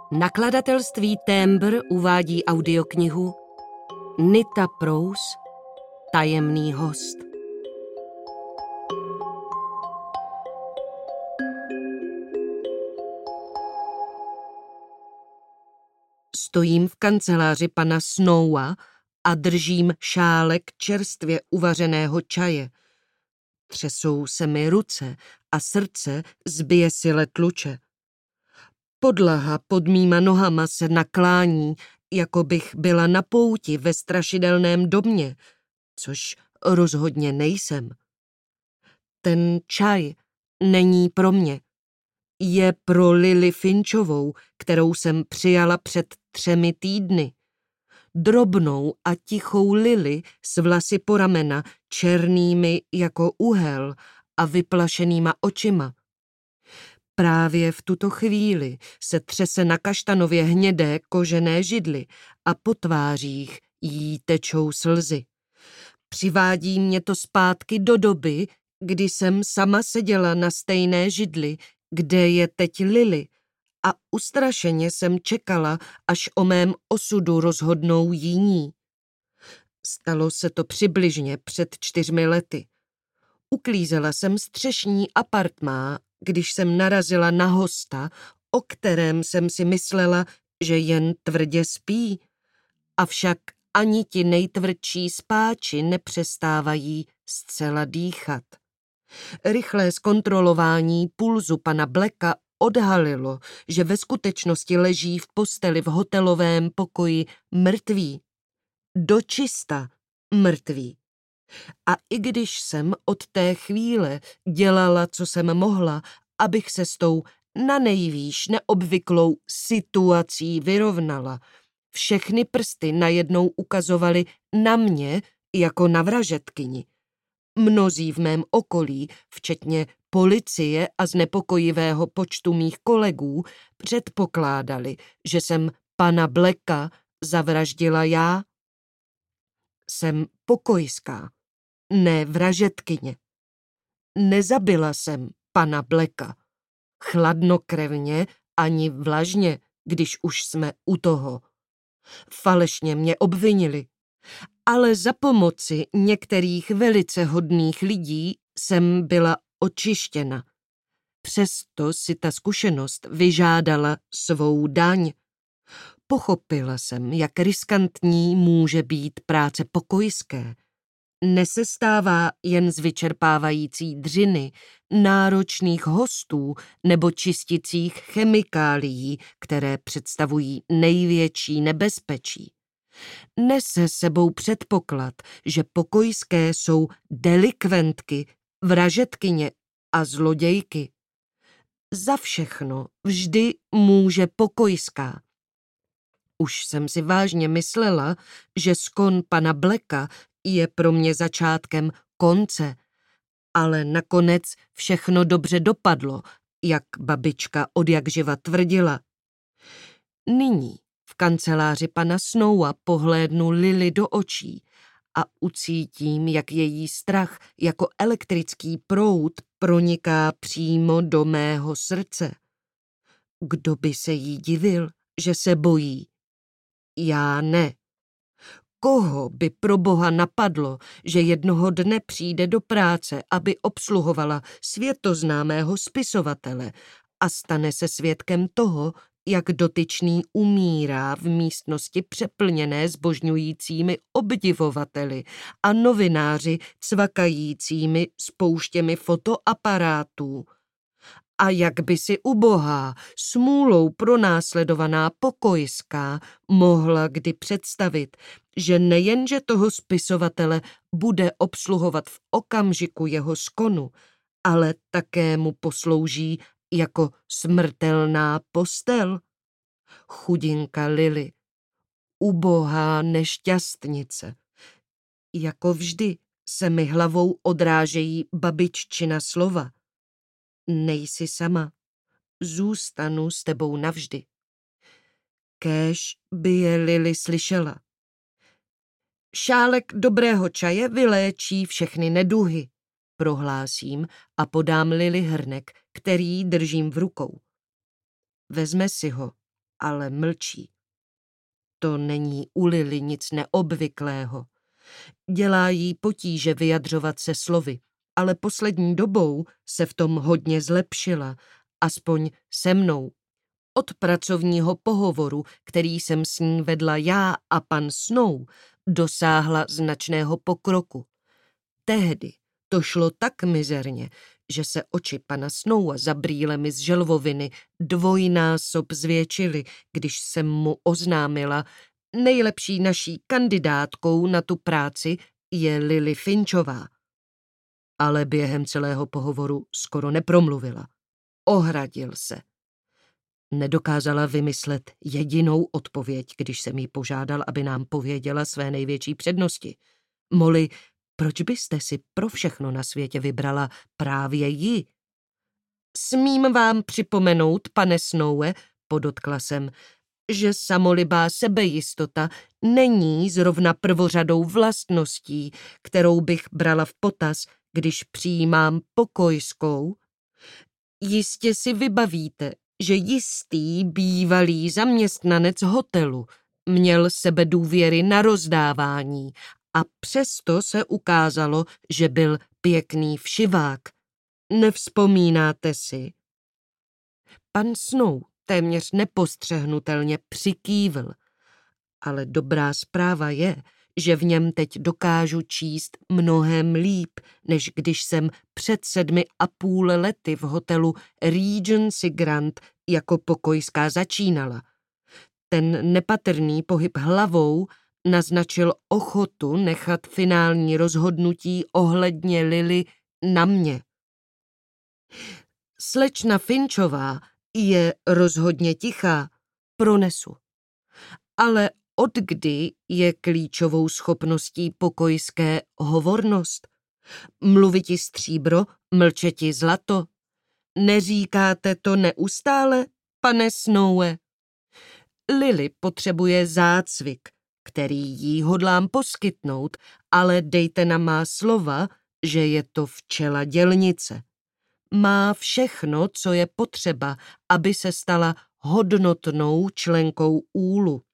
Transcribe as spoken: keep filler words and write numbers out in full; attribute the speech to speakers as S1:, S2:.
S1: Nakladatelství Témbr uvádí audioknihu Nita Prous, Tajemný host. Stojím v kanceláři pana Snowa a držím šálek čerstvě uvařeného čaje. Třesou se mi ruce a srdce zběsile tluče. Podlaha pod mýma nohama se naklání, jako bych byla na pouti ve strašidelném domě, což rozhodně nejsem. Ten čaj není pro mě. Je pro Lily Finchovou, kterou jsem přijala před třemi týdny. Drobnou a tichou Lily s vlasy po ramena, černými jako uhel a vyplašenýma očima. Právě v tuto chvíli se třese na kaštanově hnědé kožené židli a po tvářích jí tečou slzy. Přivádí mě to zpátky do doby, kdy jsem sama seděla na stejné židli, kde je teď Lily, a ustrašeně jsem čekala, až o mém osudu rozhodnou jiní. Stalo se to přibližně před čtyřmi lety. Uklízela jsem střešní apartmá, když jsem narazila na hosta, o kterém jsem si myslela, že jen tvrdě spí. Avšak ani ti nejtvrdší spáči nepřestávají zcela dýchat. Rychlé zkontrolování pulzu pana Blacka odhalilo, že ve skutečnosti leží v posteli v hotelovém pokoji mrtvý. Dočista mrtvý. A i když jsem od té chvíle dělala, co jsem mohla, abych se s tou nanejvýš neobvyklou situací vyrovnala, všechny prsty najednou ukazovaly na mě jako na vražedkyni. Mnozí v mém okolí, včetně policie a znepokojivého počtu mých kolegů, předpokládali, že jsem pana Blacka zavraždila já. Jsem pokojská, ne vražedkyně. Nezabila jsem pana Blacka. Chladnokrevně ani vlažně, když už jsme u toho. Falešně mě obvinili, ale za pomoci některých velice hodných lidí jsem byla očištěna. Přesto si ta zkušenost vyžádala svou daň. Pochopila jsem, jak riskantní může být práce pokojské. Nesestává jen z vyčerpávající dřiny, náročných hostů nebo čisticích chemikálií, které představují největší nebezpečí. Nese sebou předpoklad, že pokojské jsou delikventky, vražedkyně a zlodějky. Za všechno vždy může pokojská. Už jsem si vážně myslela, že skon pana Blacka je pro mě začátkem konce, ale nakonec všechno dobře dopadlo, jak babička odjakživa tvrdila. Nyní v kanceláři pana Snowa pohlédnu Lily do očí a ucítím, jak její strach jako elektrický proud proniká přímo do mého srdce. Kdo by se jí divil, že se bojí? Já ne. Koho by pro boha napadlo, že jednoho dne přijde do práce, aby obsluhovala světoznámého spisovatele a stane se svědkem toho, jak dotyčný umírá v místnosti přeplněné zbožňujícími obdivovateli a novináři cvakajícími spouštěmi fotoaparátů. A jak by si ubohá, smůlou pronásledovaná pokojská mohla kdy představit, že nejenže toho spisovatele bude obsluhovat v okamžiku jeho skonu, ale také mu poslouží jako smrtelná postel? Chudinka Lily, ubohá nešťastnice. Jako vždy se mi hlavou odrážejí babiččina slova. Nejsi sama, zůstanu s tebou navždy. Kéž by je Lily slyšela. Šálek dobrého čaje vyléčí všechny neduhy, prohlásím a podám Lily hrnek, který držím v rukou. Vezme si ho ale mlčí. To není u Lily nic neobvyklého. Dělá jí potíže vyjadřovat se slovy, ale poslední dobou se v tom hodně zlepšila, aspoň se mnou. Od pracovního pohovoru, který jsem s ní vedla já a pan Snow, dosáhla značného pokroku. Tehdy to šlo tak mizerně, že se oči pana Snowa za brýlemi z želvoviny dvojnásob zvětšily, když jsem mu oznámila, nejlepší naší kandidátkou na tu práci je Lily Finchová. Ale během celého pohovoru skoro nepromluvila. Ohradil se. Nedokázala vymyslet jedinou odpověď, když jsem jí požádal, aby nám pověděla své největší přednosti. Molly, proč byste si pro všechno na světě vybrala právě ji? Smím vám připomenout, pane Snowe, podotkla jsem, že samolibá sebejistota není zrovna prvořadou vlastností, kterou bych brala v potaz, když přijímám pokojskou. Jistě si vybavíte, že jistý bývalý zaměstnanec hotelu měl sebedůvěry na rozdávání a přesto se ukázalo, že byl pěkný všivák. Nevzpomínáte si? Pan Snow téměř nepostřehnutelně přikývl, ale dobrá zpráva je, že v něm teď dokážu číst mnohem líp, než když jsem před sedmi a půl lety v hotelu Regency Grand jako pokojská začínala. Ten nepatrný pohyb hlavou naznačil ochotu nechat finální rozhodnutí ohledně Lily na mě. Slečna Finchová je rozhodně tichá, pronesu. Ale odkdy je klíčovou schopností pokojské hovornost? Mluviti stříbro, mlčeti zlato? Neříkáte to neustále, pane Snowe? Lily potřebuje zácvik, který jí hodlám poskytnout, ale dejte na má slova, že je to včela dělnice. Má všechno, co je potřeba, aby se stala hodnotnou členkou úlu.